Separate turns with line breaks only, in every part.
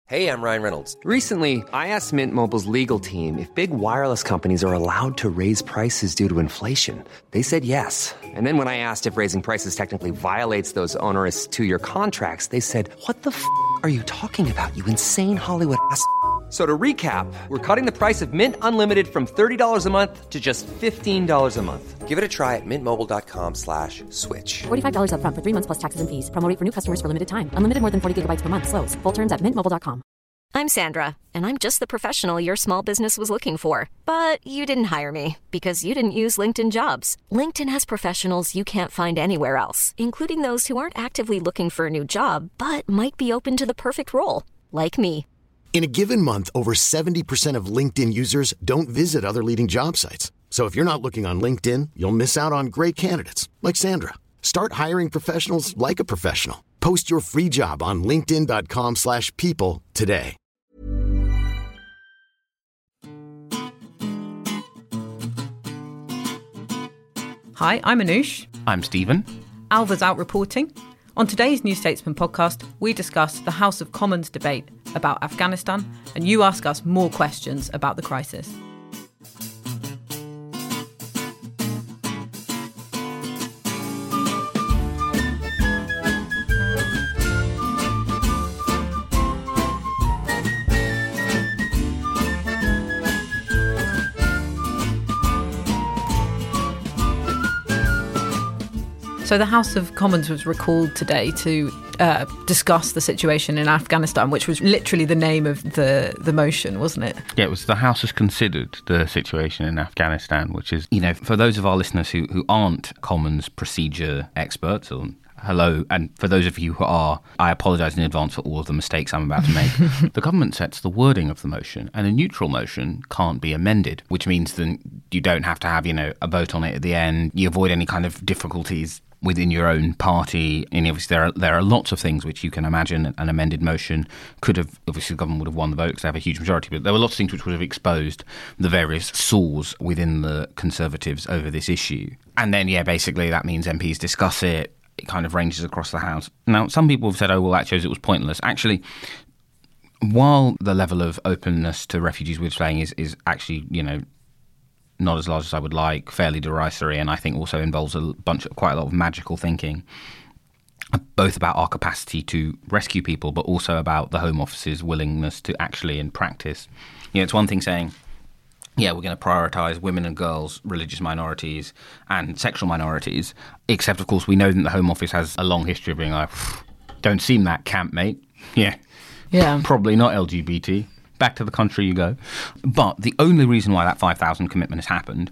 Hey, I'm Ryan Reynolds.
Recently, I asked Mint Mobile's legal team if big wireless companies are allowed to raise prices due to inflation. They said yes. And then when I asked if raising prices technically violates those onerous two-year contracts, they said, "What the f*** are you talking about, you insane Hollywood ass?" So to recap, we're cutting the price of Mint Unlimited from $30 a month to just $15 a month.
Give it a try at mintmobile.com/switch.
$45 up front for 3 months plus taxes and fees. Promo rate for new customers for limited time. Unlimited more than 40 gigabytes per month. Slows full terms at mintmobile.com.
I'm Sandra, and I'm just the professional your small business was looking for. But you didn't hire me because you didn't use LinkedIn Jobs. LinkedIn has professionals you can't find anywhere else, including those who aren't actively looking for a new job, but might be open to the perfect role, like me.
In a given month, over 70% of LinkedIn users don't visit other leading job sites. So if you're not looking on LinkedIn, you'll miss out on great candidates like Sandra. Start hiring professionals like a professional. Post your free job on linkedin.com/people today.
Hi, I'm Anoush.
I'm Stephen.
Alva's out reporting. On today's New Statesman podcast, we discuss the House of Commons debate about Afghanistan, and you ask us more questions about the crisis. So the House of Commons was recalled today to discuss the situation in Afghanistan, which was literally the name of the motion, wasn't it?
Yeah, it was the House has considered the situation in Afghanistan, which is, you know, for those of our listeners who aren't Commons procedure experts, or hello, and for those of you who are, I apologise in advance for all of the mistakes I'm about to make. The government sets the wording of the motion, and a neutral motion can't be amended, which means that you don't have to have, you know, a vote on it at the end. You avoid any kind of difficulties within your own party. And obviously there are lots of things which you can imagine an amended motion could have, obviously the government would have won the vote because they have a huge majority, but there were lots of things which would have exposed the various sores within the Conservatives over this issue. And then, yeah, basically that means MPs discuss it. It kind of ranges across the House. Now, some people have said, oh, well, that shows it was pointless. Actually, while the level of openness to refugees we're displaying is actually, you know, not as large as I would like, fairly derisory, and I think also involves quite a lot of magical thinking, both about our capacity to rescue people, but also about the Home Office's willingness to actually, in practice, you know, it's one thing saying, yeah, we're going to prioritise women and girls, religious minorities and sexual minorities, except, of course, we know that the Home Office has a long history of being like, don't seem that camp, mate. Yeah. Probably not LGBT. Back to the country you go. But the only reason why that 5,000 commitment has happened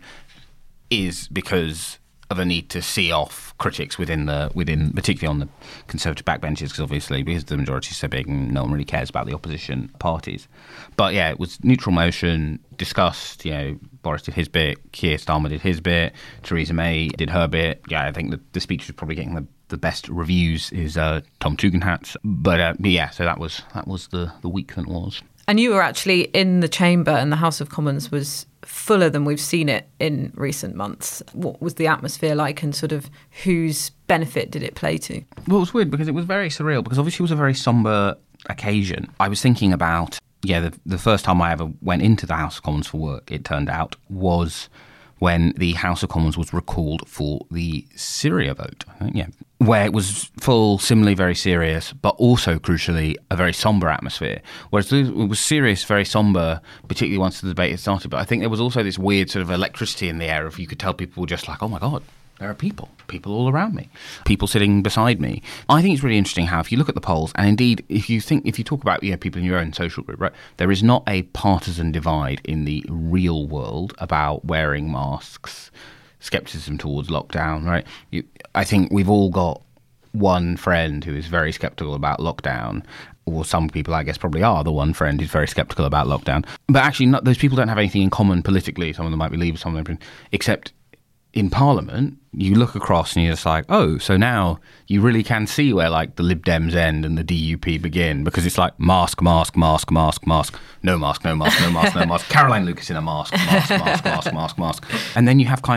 is because of a need to see off critics within particularly on the Conservative backbenches, because obviously because the majority is so big and no one really cares about the opposition parties. But yeah, it was neutral motion, discussed, you know, Boris did his bit, Keir Starmer did his bit, Theresa May did her bit. Yeah, I think the speech was probably getting the best reviews is Tom Tugendhat's. But yeah, so that was the week that was.
And you were actually in the chamber, and the House of Commons was fuller than we've seen it in recent months. What was the atmosphere like, and sort of whose benefit did it play to?
Well, it was weird because it was very surreal, because obviously it was a very sombre occasion. I was thinking about, the first time I ever went into the House of Commons for work, it turned out, was when the House of Commons was recalled for the Syria vote, where it was full, similarly very serious, but also, crucially, a very sombre atmosphere. Whereas it was serious, very sombre, particularly once the debate had started. But I think there was also this weird sort of electricity in the air if you could tell people were just like, oh my God, there are people all around me, people sitting beside me. I think it's really interesting how, if you look at the polls, and indeed, if you talk about people in your own social group, right, there is not a partisan divide in the real world about wearing masks, scepticism towards lockdown, right? I think we've all got one friend who is very sceptical about lockdown, or some people, I guess, probably are the one friend who's very sceptical about lockdown. But actually, those people don't have anything in common politically. Some of them might be Leave, some of them, except in Parliament, you look across and you're just like, oh, so now you really can see where like the Lib Dems end and the DUP begin, because it's like mask, mask, mask, mask, mask, no mask, no mask, no mask, no mask. Caroline Lucas in a mask, mask, mask, mask, mask, mask. And then you have kind of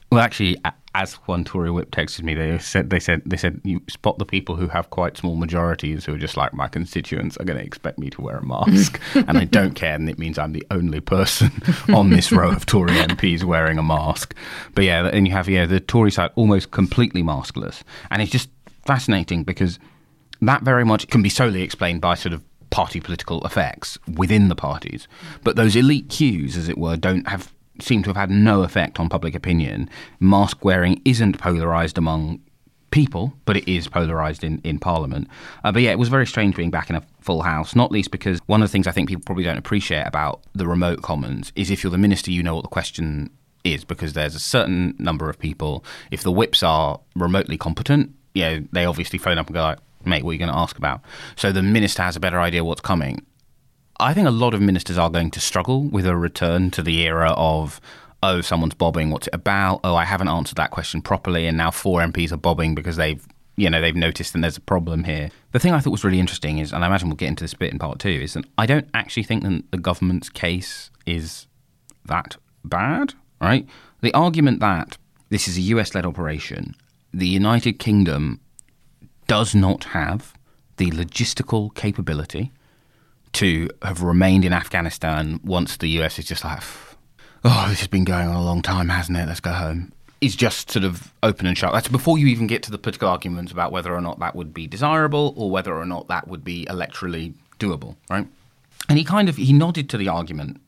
Well, actually, as one Tory whip texted me, they said you spot the people who have quite small majorities who are just like, my constituents are going to expect me to wear a mask, and I don't care, and it means I'm the only person on this row of Tory MPs wearing a mask. But yeah, and you have the Tory side almost completely maskless, and it's just fascinating because that very much can be solely explained by sort of party political effects within the parties, but those elite cues, as it were, seem to have had no effect on public opinion. Mask wearing isn't polarised among people, but it is polarised in Parliament. But yeah, it was very strange being back in a full house, not least because one of the things I think people probably don't appreciate about the remote Commons is if you're the minister, you know what the question is, because there's a certain number of people. If the whips are remotely competent, they obviously phone up and go like, mate, what are you going to ask about? So the minister has a better idea what's coming. I think a lot of ministers are going to struggle with a return to the era of, oh, someone's bobbing, what's it about? Oh, I haven't answered that question properly, and now 4 MPs are bobbing because they've noticed and there's a problem here. The thing I thought was really interesting is, and I imagine we'll get into this bit in part 2, is that I don't actually think that the government's case is that bad, right? The argument that this is a US-led operation, the United Kingdom does not have the logistical capability to have remained in Afghanistan once the US is just like, oh, this has been going on a long time, hasn't it? Let's go home. Is just sort of open and shut. That's before you even get to the political arguments about whether or not that would be desirable or whether or not that would be electorally doable, right? And he nodded to the argument,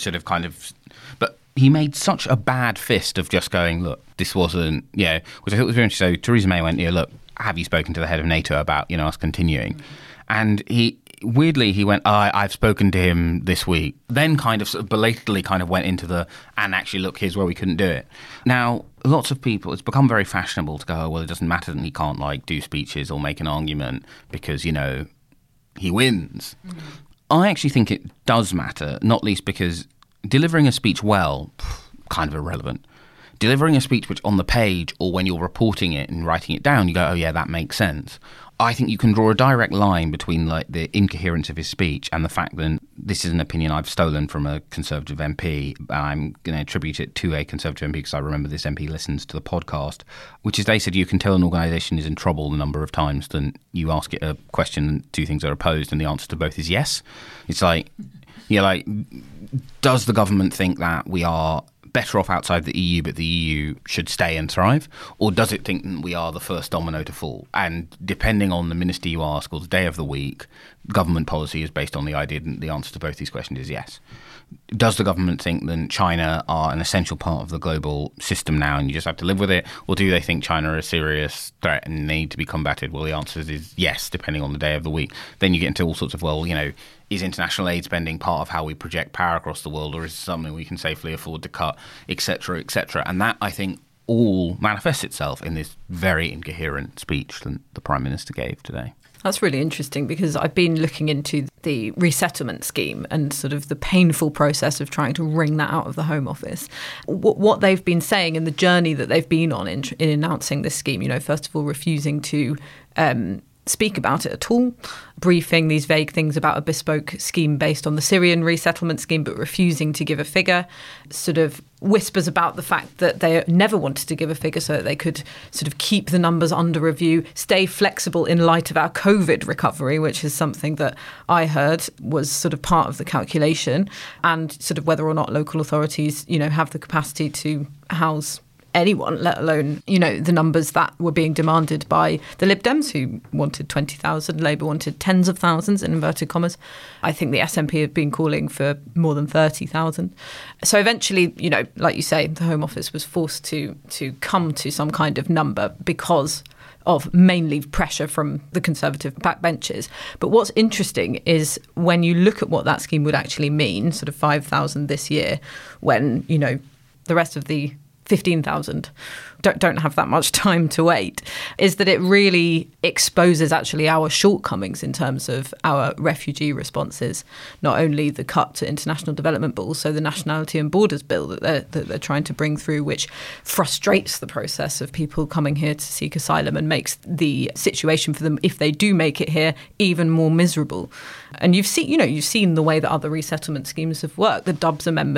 but he made such a bad fist of just going, look, this wasn't, which I thought was very interesting. So Theresa May went, look, have you spoken to the head of NATO about, us continuing? And he went, I've spoken to him this week. Then kind of belatedly went into and actually, look, here's where we couldn't do it. Now, lots of people, it's become very fashionable to go, oh, well, it doesn't matter that he can't do speeches or make an argument because, he wins. Mm-hmm. I actually think it does matter, not least because delivering a speech well, kind of irrelevant. Delivering a speech which on the page or when you're reporting it and writing it down, you go, oh yeah, that makes sense. I think you can draw a direct line between the incoherence of his speech and the fact that this is an opinion I've stolen from a Conservative MP. I'm going to attribute it to a Conservative MP because I remember this MP listens to the podcast, which is they said you can tell an organisation is in trouble the number of times that you ask it a question and 2 things are opposed and the answer to both is yes. It's does the government think that we are better off outside the EU, but the EU should stay and thrive? Or does it think that we are the first domino to fall? And depending on the minister you ask or the day of the week, government policy is based on the idea that the answer to both these questions is yes. Does the government think that China are an essential part of the global system now and you just have to live with it? Or do they think China are a serious threat and need to be combated? Well, the answer is yes, depending on the day of the week. Then you get into all sorts of, is international aid spending part of how we project power across the world, or is it something we can safely afford to cut, etc., etc.? And that, I think, all manifests itself in this very incoherent speech that the Prime Minister gave today.
That's really interesting because I've been looking into the resettlement scheme and sort of the painful process of trying to wring that out of the Home Office. What they've been saying and the journey that they've been on in announcing this scheme, first of all, refusing to speak about it at all, briefing these vague things about a bespoke scheme based on the Syrian resettlement scheme, but refusing to give a figure, sort of whispers about the fact that they never wanted to give a figure so that they could sort of keep the numbers under review, stay flexible in light of our COVID recovery, which is something that I heard was sort of part of the calculation, and sort of whether or not local authorities, have the capacity to house anyone, let alone, the numbers that were being demanded by the Lib Dems, who wanted 20,000, Labour wanted tens of thousands, in inverted commas. I think the SNP have been calling for more than 30,000. So eventually, like you say, the Home Office was forced to come to some kind of number because of mainly pressure from the Conservative backbenchers. But what's interesting is when you look at what that scheme would actually mean, sort of 5,000 this year, when, the rest of the 15,000 don't have that much time to wait, is that it really exposes actually our shortcomings in terms of our refugee responses, not only the cut to international development, but also the Nationality and Borders Bill that they're trying to bring through, which frustrates the process of people coming here to seek asylum and makes the situation for them, if they do make it here, even more miserable. And you've seen the way that other resettlement schemes have worked. The Dubs Amendment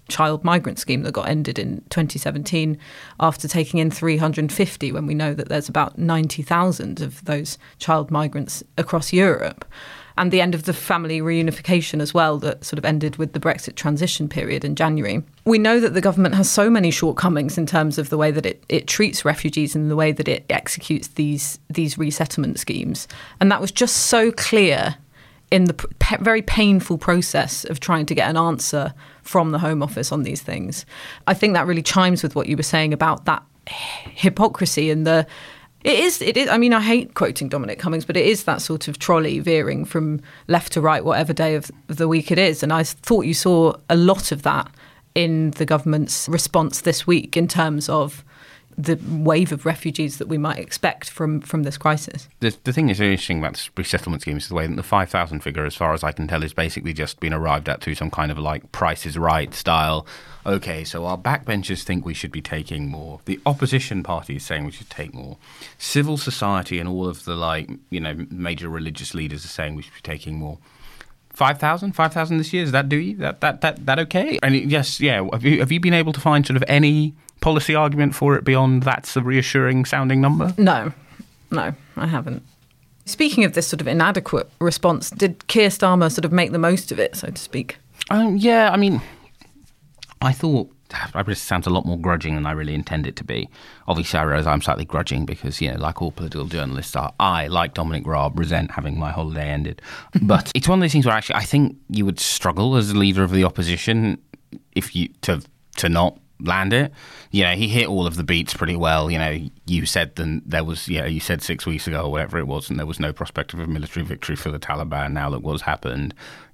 child migrant scheme that got ended in 2017 after taking in 350, when we know that there's about 90,000 of those child migrants across Europe. And the end of the family reunification as well, that sort of ended with the Brexit transition period in January. We know that the government has so many shortcomings in terms of the way that it treats refugees and the way that it executes these resettlement schemes. And that was just so clear in the very painful process of trying to get an answer from the Home Office on these things. I think that really chimes with what you were saying about that hypocrisy and the... It is. I mean, I hate quoting Dominic Cummings, but it is that sort of trolley veering from left to right, whatever day of the week it is. And I thought you saw a lot of that in the government's response this week in terms of the wave of refugees that we might expect from this crisis.
The thing that's interesting about this resettlement scheme is the way that the 5,000 figure, as far as I can tell, is basically just been arrived at through some kind of like Price is Right style. Okay, so our backbenchers think we should be taking more. The opposition party is saying we should take more. Civil society and all of the major religious leaders are saying we should be taking more. 5,000 this year? Does that do you? That okay? And yes, yeah. Have you been able to find sort of any policy argument for it beyond that's a reassuring sounding number?
No, I haven't. Speaking of this sort of inadequate response, did Keir Starmer sort of make the most of it, so to speak?
Yeah, I mean, I thought it sounds a lot more grudging than I really intend it to be. Obviously, I realise I'm slightly grudging because, like all political journalists are, I, like Dominic Raab, resent having my holiday ended. But it's one of those things where actually I think you would struggle as a leader of the opposition if you to not land it. He hit all of the beats pretty well. You said you said 6 weeks ago or whatever it was, and there was no prospect of a military victory for the Taliban. Now that what's happened,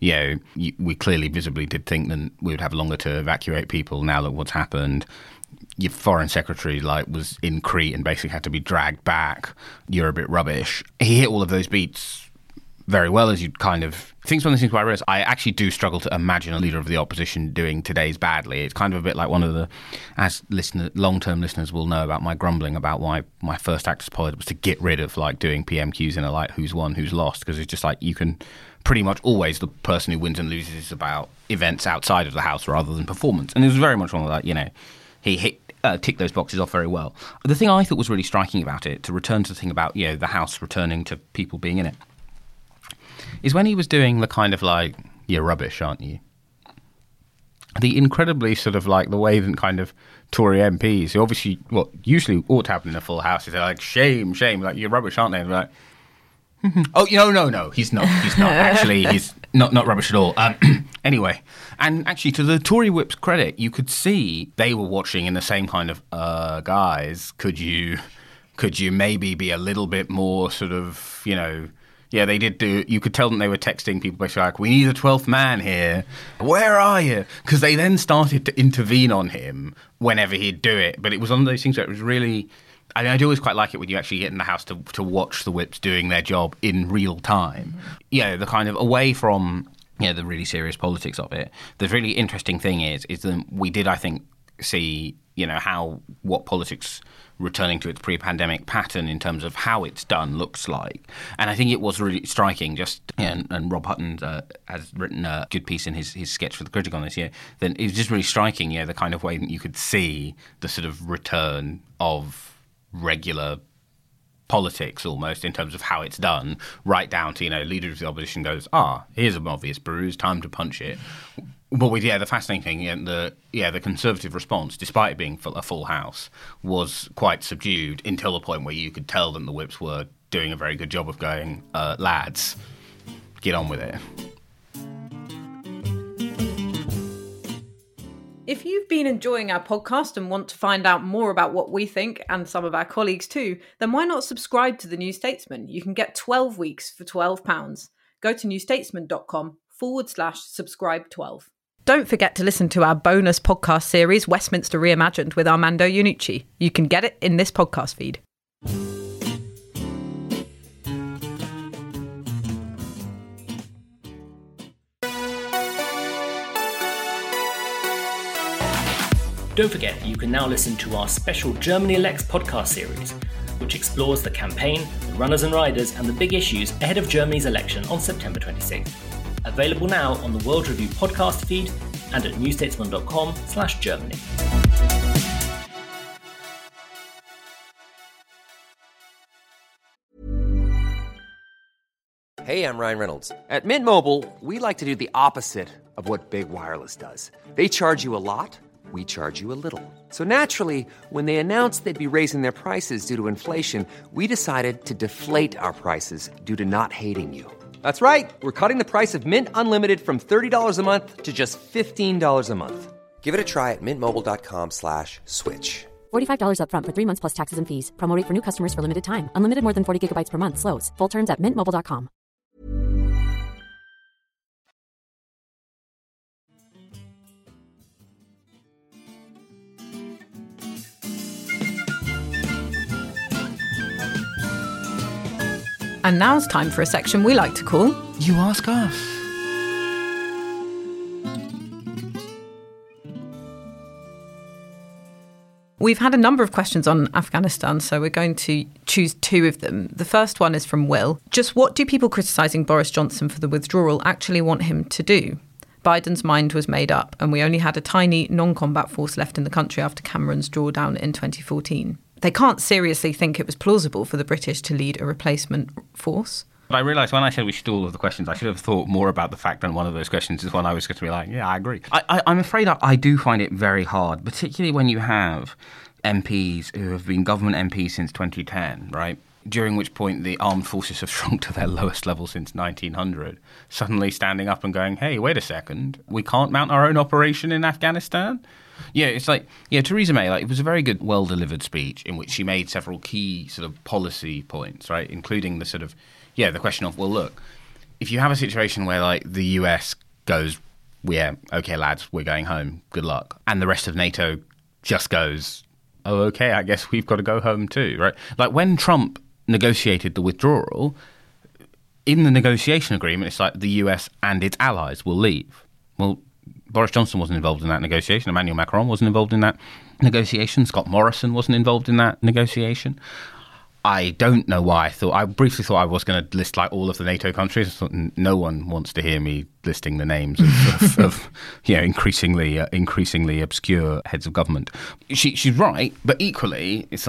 we clearly visibly did think that we would have longer to evacuate people. Now that what's happened, your foreign secretary was in Crete and basically had to be dragged back. You're a bit rubbish. He hit all of those beats very well, as you'd kind of... I think it's one of the things where I actually do struggle to imagine a leader of the opposition doing today's badly. It's kind of a bit like one of the... As long-term listeners will know about my grumbling about why my first act as pilot was to get rid of doing PMQs in a who's won, who's lost, because it's just you can pretty much always... The person who wins and loses is about events outside of the house rather than performance. And it was very much one of that, he ticked those boxes off very well. The thing I thought was really striking about it, to return to the thing about, the house returning to people being in it, is when he was doing the kind of you're rubbish, aren't you? The incredibly sort of the way that kind of Tory MPs, who obviously, what usually ought to happen in a full house, is they're shame, you're rubbish, aren't they? And they're oh, no, he's not. Actually, he's not rubbish at all. Anyway, and actually, to the Tory whip's credit, you could see they were watching in the same kind of, guys, could you maybe be a little bit more sort of, Yeah, they did do... You could tell them they were texting people basically we need a 12th man here. Where are you? Because they then started to intervene on him whenever he'd do it. But it was one of those things where it was really... I do always quite like it when you actually get in the house to watch the whips doing their job in real time. The kind of away from the really serious politics of it. The really interesting thing is that we did, I think, see what politics returning to its pre-pandemic pattern in terms of how it's done looks like. And I think it was really striking, and Rob Hutton has written a good piece in his sketch for The Critic on this year, then it was just really striking, the kind of way that you could see the sort of return of regular politics almost in terms of how it's done, right down to, leader of the opposition goes, here's an obvious bruise, time to punch it. But the fascinating thing, the Conservative response, despite it being a full house, was quite subdued until the point where you could tell that the whips were doing a very good job of going, lads, get on with it.
If you've been enjoying our podcast and want to find out more about what we think, and some of our colleagues too, then why not subscribe to The New Statesman? You can get 12 weeks for £12. Go to newstatesman.com/subscribe12. Don't forget to listen to our bonus podcast series, Westminster Reimagined, with Armando Iannucci. You can get it in this podcast feed.
Don't forget, you can now listen to our special Germany Elects podcast series, which explores the campaign, the runners and riders, and the big issues ahead of Germany's election on September 26th. Available now on the World Review podcast feed and at newstatesman.com/Germany.
Hey, I'm Ryan Reynolds.
At Mint Mobile, we like to do the opposite of what Big Wireless does. They charge you a lot, we charge you a little. So naturally, when they announced they'd be raising their prices due to inflation, we decided to deflate our prices due to not hating you. That's right. We're cutting the price of Mint Unlimited from $30 a month to just $15 a month.
Give it a try at mintmobile.com/switch.
$45 up front for 3 months plus taxes and fees. Promo rate for new customers for limited time. Unlimited more than 40 gigabytes per month. Slows full terms at mintmobile.com.
And now it's time for a section we like to call
You Ask Us.
We've had a number of questions on Afghanistan, so we're going to choose 2 of them. The first one is from Will. Just what do people criticising Boris Johnson for the withdrawal actually want him to do? Biden's mind was made up, and we only had a tiny non-combat force left in the country after Cameron's drawdown in 2014. They can't seriously think it was plausible for the British to lead a replacement force.
But I realised when I said we should do all of the questions, I should have thought more about the fact that one of those questions is one I was going to be like, yeah, I agree. I'm afraid I do find it very hard, particularly when you have MPs who have been government MPs since 2010, right? During which point the armed forces have shrunk to their lowest level since 1900, suddenly standing up and going, hey, wait a second, we can't mount our own operation in Afghanistan? Yeah, it's like, Theresa May, it was a very good, well-delivered speech in which she made several key sort of policy points, right, including the sort of, the question of, well, look, if you have a situation where, the US goes, okay, lads, we're going home, good luck, and the rest of NATO just goes, oh, okay, I guess we've got to go home too, right? When Trump negotiated the withdrawal, in the negotiation agreement, it's the US and its allies will leave. Well, Boris Johnson wasn't involved in that negotiation. Emmanuel Macron wasn't involved in that negotiation. Scott Morrison wasn't involved in that negotiation. I don't know why. I briefly thought I was going to list all of the NATO countries. I thought no one wants to hear me listing the names of increasingly obscure heads of government. She's right, but equally, it's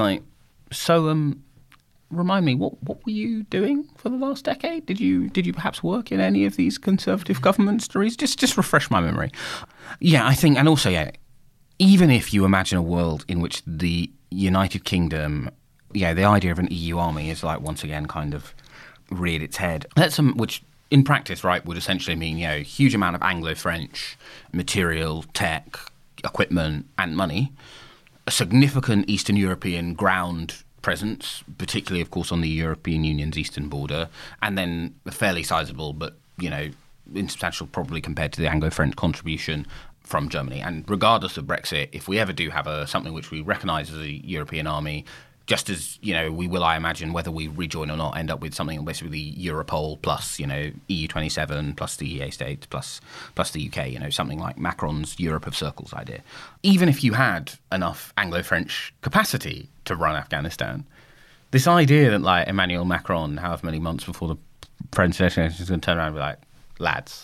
remind me, what were you doing for the last decade? Did you perhaps work in any of these Conservative governments, Therese? Just refresh my memory. Yeah, I think, and also, even if you imagine a world in which the United Kingdom, the idea of an EU army is once again kind of reared its head. Which in practice, right, would essentially mean, a huge amount of Anglo-French material, tech, equipment, and money, a significant Eastern European ground presence, particularly, of course, on the European Union's eastern border, and then a fairly sizable but, insubstantial probably compared to the Anglo-French contribution from Germany. And regardless of Brexit, if we ever do have something which we recognise as a European army, just as, we will, I imagine, whether we rejoin or not, end up with something basically Europol plus, EU27 plus the EA states plus the UK, something like Macron's Europe of Circles idea. Even if you had enough Anglo-French capacity to run Afghanistan, this idea that, Emmanuel Macron, however many months before the presidential election, is going to turn around and be like, lads,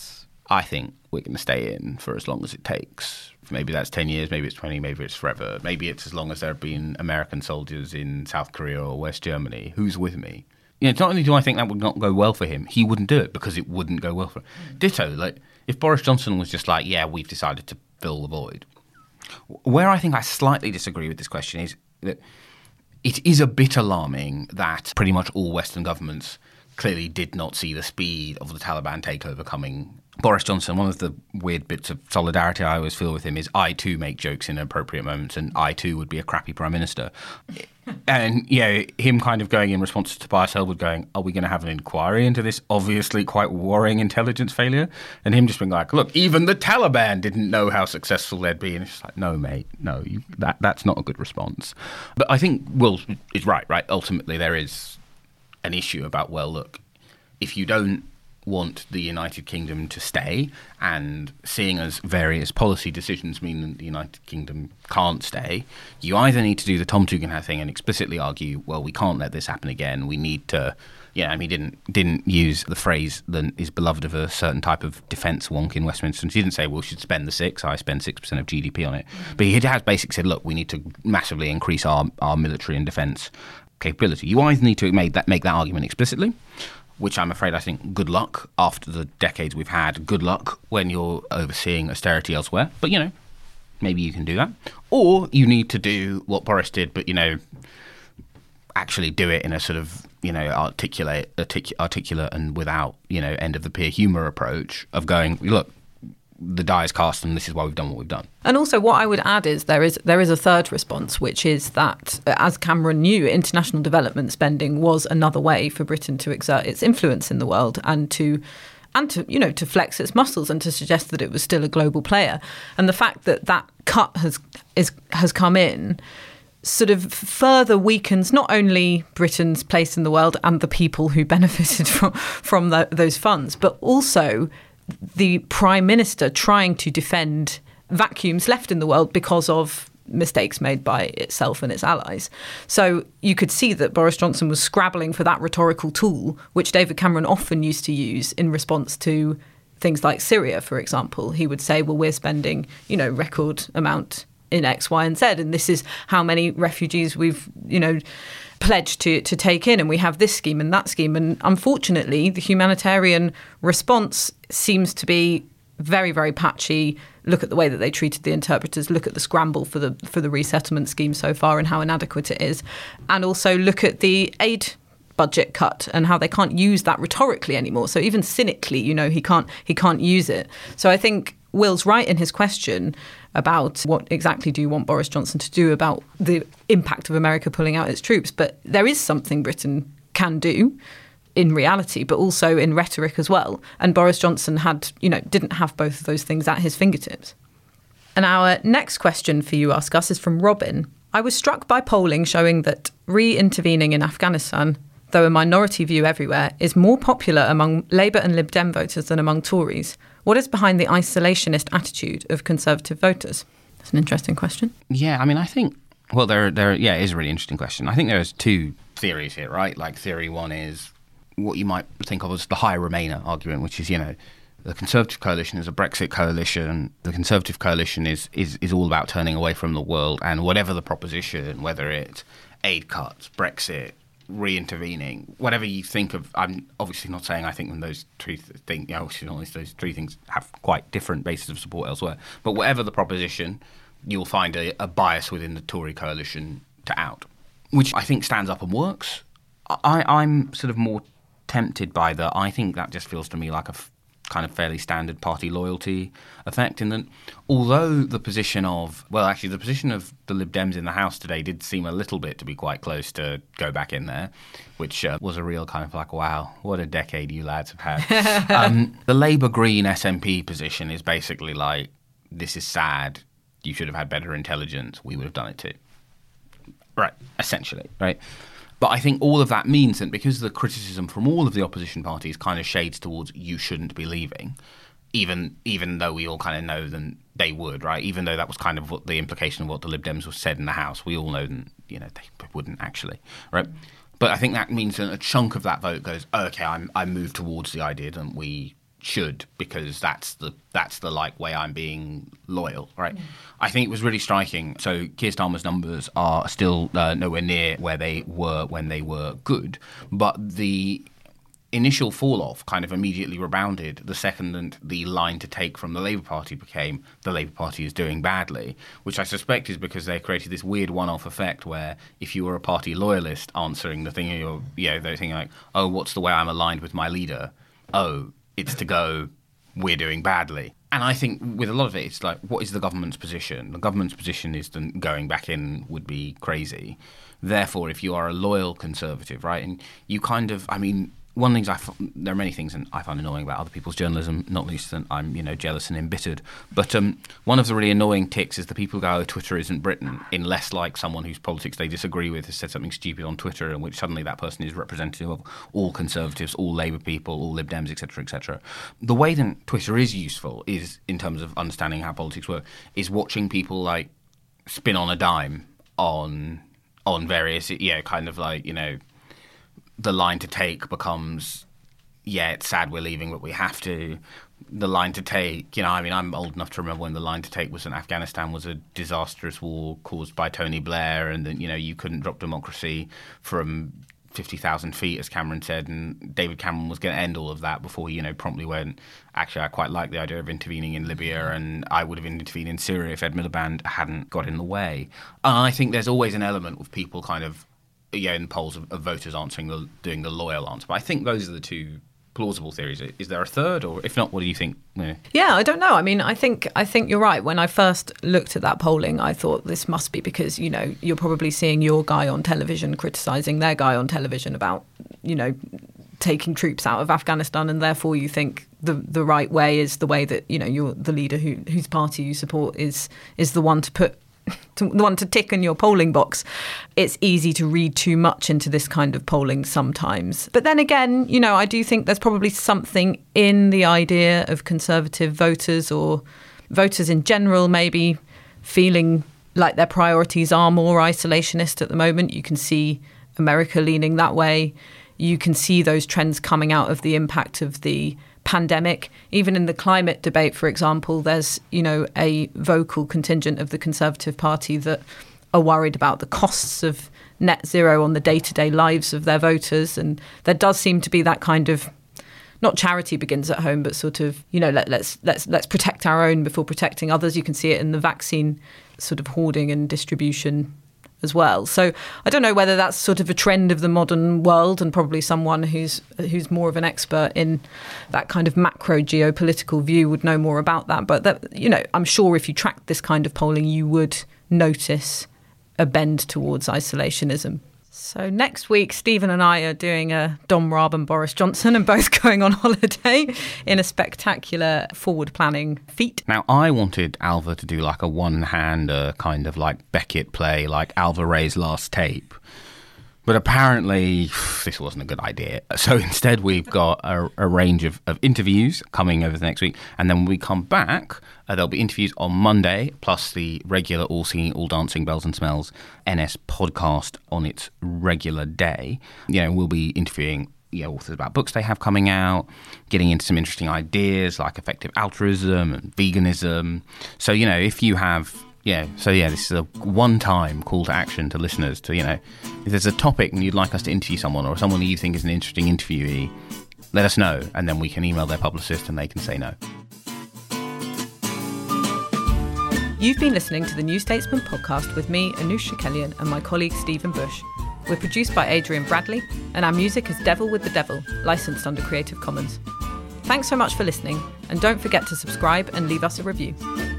I think we're going to stay in for as long as it takes. Maybe that's 10 years, maybe it's 20, maybe it's forever. Maybe it's as long as there have been American soldiers in South Korea or West Germany. Who's with me? It's not only do I think that would not go well for him, he wouldn't do it because it wouldn't go well for him. Ditto, if Boris Johnson was just we've decided to fill the void. Where I think I slightly disagree with this question is that it is a bit alarming that pretty much all Western governments clearly did not see the speed of the Taliban takeover coming. Boris Johnson, one of the weird bits of solidarity I always feel with him is I too make jokes in appropriate moments and I too would be a crappy prime minister. And, him kind of going in response to Tobias Ellwood going, are we going to have an inquiry into this obviously quite worrying intelligence failure? And him just being like, look, even the Taliban didn't know how successful they'd be. And it's just no, mate, no, that's not a good response. But I think Will is right? Ultimately, there is an issue about, well, look, if you don't want the United Kingdom to stay, and seeing as various policy decisions mean that the United Kingdom can't stay, you either need to do the Tom Tugendhat thing and explicitly argue, well, we can't let this happen again. We need to Yeah, I mean, he didn't use the phrase that is beloved of a certain type of defence wonk in Westminster. He didn't say, well, we should spend the 6, I spend 6% of GDP on it. But he has basically said, look, we need to massively increase our military and defence capability. You either need to make that argument explicitly, which I'm afraid I think good luck after the decades we've had, good luck when you're overseeing austerity elsewhere. But, maybe you can do that. Or you need to do what Boris did, but, actually do it in a sort of, articulate and without, end of the pier humour approach of going, look, the die is cast and this is why we've done what we've done.
And also what I would add is there is a third response, which is that, as Cameron knew, international development spending was another way for Britain to exert its influence in the world and to flex its muscles and to suggest that it was still a global player. And the fact that cut has come in sort of further weakens not only Britain's place in the world and the people who benefited from those funds, but also the Prime Minister trying to defend vacuums left in the world because of mistakes made by itself and its allies. So you could see that Boris Johnson was scrabbling for that rhetorical tool, which David Cameron often used to use in response to things like Syria, for example. He would say, well, we're spending, record amount in X, Y, and Z, and this is how many refugees we've, pledged to take in, and we have this scheme and that scheme. And unfortunately, the humanitarian response seems to be very, very patchy. Look at the way that they treated the interpreters, look at the scramble for the resettlement scheme so far and how inadequate it is. And also look at the aid budget cut and how they can't use that rhetorically anymore. So even cynically, he can't use it. So I think Will's right in his question about what exactly do you want Boris Johnson to do about the impact of America pulling out its troops. But there is something Britain can do in reality, but also in rhetoric as well. And Boris Johnson didn't have both of those things at his fingertips. And our next question for You Ask Us is from Robin. I was struck by polling showing that re-intervening in Afghanistan, though a minority view everywhere, is more popular among Labour and Lib Dem voters than among Tories. What is behind the isolationist attitude of Conservative voters? That's an interesting question.
Yeah, I mean, I think, well, it is a really interesting question. I think there's two theories here, right? Like theory one is what you might think of as the high Remainer argument, which is, the Conservative coalition is a Brexit coalition. The Conservative coalition is all about turning away from the world, and whatever the proposition, whether it's aid cuts, Brexit, re-intervening, whatever you think of. I'm obviously not saying I think those three things, those three things have quite different bases of support elsewhere. But whatever the proposition, you'll find a bias within the Tory coalition to out, which I think stands up and works. I'm sort of more tempted by I think that just feels to me like a kind of fairly standard party loyalty effect, in that although the position of the Lib Dems in the House today did seem a little bit to be quite close to go back in there, which was a real kind of like, wow, what a decade you lads have had. The Labour Green SNP position is basically like, this is sad, you should have had better intelligence, we would have done it too. Right, essentially, right? But I think all of that means that because the criticism from all of the opposition parties kind of shades towards you shouldn't be leaving, even though we all kind of know that they would, right? Even though that was kind of what the implication of what the Lib Dems was said in the House, we all know that, they wouldn't actually, right? But I think that means that a chunk of that vote goes, oh, okay, I move towards the idea that we should, because that's the way I'm being loyal, right? I think it was really striking. So Keir Starmer's numbers are still nowhere near where they were when they were good, but the initial fall-off kind of immediately rebounded the second that the line to take from the Labour Party became the Labour Party is doing badly, which I suspect is because they created this weird one-off effect where if you were a party loyalist answering the thing, they're thinking like, oh, what's the way I'm aligned with my leader? Oh, it's to go, we're doing badly. And I think with a lot of it, it's like, what is the government's position? The government's position is that going back in would be crazy. Therefore, if you are a loyal Conservative, right, and you kind of, one of the things there are many things I find annoying about other people's journalism, not least that I'm, jealous and embittered. But one of the really annoying ticks is the people who go, oh, Twitter isn't Britain, unless like someone whose politics they disagree with has said something stupid on Twitter, in which suddenly that person is representative of all Conservatives, all Labour people, all Lib Dems, etc., etc. The way that Twitter is useful is, in terms of understanding how politics work, is watching people like spin on a dime on various, kind of like, the line to take becomes, yeah, it's sad we're leaving, but we have to. The line to take, I'm old enough to remember when the line to take was in Afghanistan was a disastrous war caused by Tony Blair, and that, you couldn't drop democracy from 50,000 feet, as Cameron said, and David Cameron was going to end all of that before he, promptly went, actually, I quite like the idea of intervening in Libya, and I would have intervened in Syria if Ed Miliband hadn't got in the way. And I think there's always an element with people kind of, in polls of voters doing the loyal answer. But I think those are the two plausible theories. Is there a third, or if not, what do you think?
Yeah, I don't know. I mean, I think you're right. When I first looked at that polling, I thought this must be because, you're probably seeing your guy on television criticising their guy on television about, taking troops out of Afghanistan, and therefore you think the right way is the way that, you're the leader whose party you support is the one to tick in your polling box. It's easy to read too much into this kind of polling sometimes. But then again, I do think there's probably something in the idea of conservative voters, or voters in general, maybe feeling like their priorities are more isolationist at the moment. You can see America leaning that way. You can see those trends coming out of the impact of the pandemic. Even in the climate debate, for example, there's, a vocal contingent of the Conservative Party that are worried about the costs of net zero on the day-to-day lives of their voters. And there does seem to be that kind of, not charity begins at home, but sort of, let's protect our own before protecting others. You can see it in the vaccine sort of hoarding and distribution as well. So I don't know whether that's sort of a trend of the modern world, and probably someone who's more of an expert in that kind of macro geopolitical view would know more about that. But that, I'm sure if you tracked this kind of polling, you would notice a bend towards isolationism. So next week, Stephen and I are doing a Dom Raab and Boris Johnson, and both going on holiday in a spectacular forward-planning feat.
Now, I wanted Alva to do like a one-hander kind of like Beckett play, like Alva Ray's last tape. But apparently, this wasn't a good idea. So instead, we've got a range of interviews coming over the next week. And then when we come back, there'll be interviews on Monday, plus the regular All Singing, All Dancing, Bells and Smells NS podcast on its regular day. We'll be interviewing authors about books they have coming out, getting into some interesting ideas like effective altruism and veganism. So, if you have... this is a one-time call to action to listeners to, if there's a topic and you'd like us to interview someone, or someone that you think is an interesting interviewee, let us know, and then we can email their publicist and they can say no.
You've been listening to the New Statesman podcast with me, Anoosh Chakelian, and my colleague Stephen Bush. We're produced by Adrian Bradley, and our music is Devil with the Devil, licensed under Creative Commons. Thanks so much for listening, and don't forget to subscribe and leave us a review.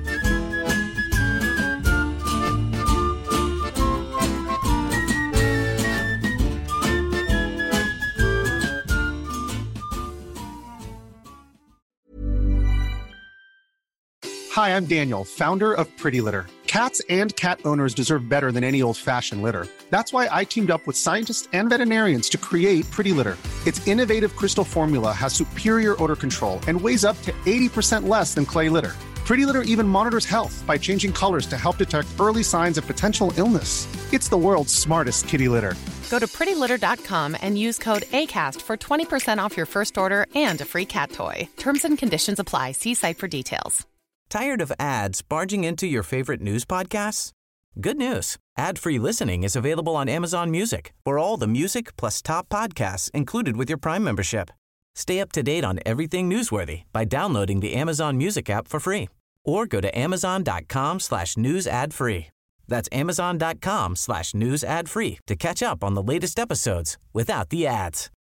Hi, I'm Daniel, founder of Pretty Litter. Cats and cat owners deserve better than any old-fashioned litter. That's why I teamed up with scientists and veterinarians to create Pretty Litter. Its innovative crystal formula has superior odor control and weighs up to 80% less than clay litter. Pretty Litter even monitors health by changing colors to help detect early signs of potential illness. It's the world's smartest kitty litter.
Go to prettylitter.com and use code ACAST for 20% off your first order and a free cat toy. Terms and conditions apply. See site for details.
Tired of ads barging into your favorite news podcasts? Good news. Ad-free listening is available on Amazon Music for all the music plus top podcasts included with your Prime membership. Stay up to date on everything newsworthy by downloading the Amazon Music app for free, or go to amazon.com/news ad free. That's amazon.com/news ad free to catch up on the latest episodes without the ads.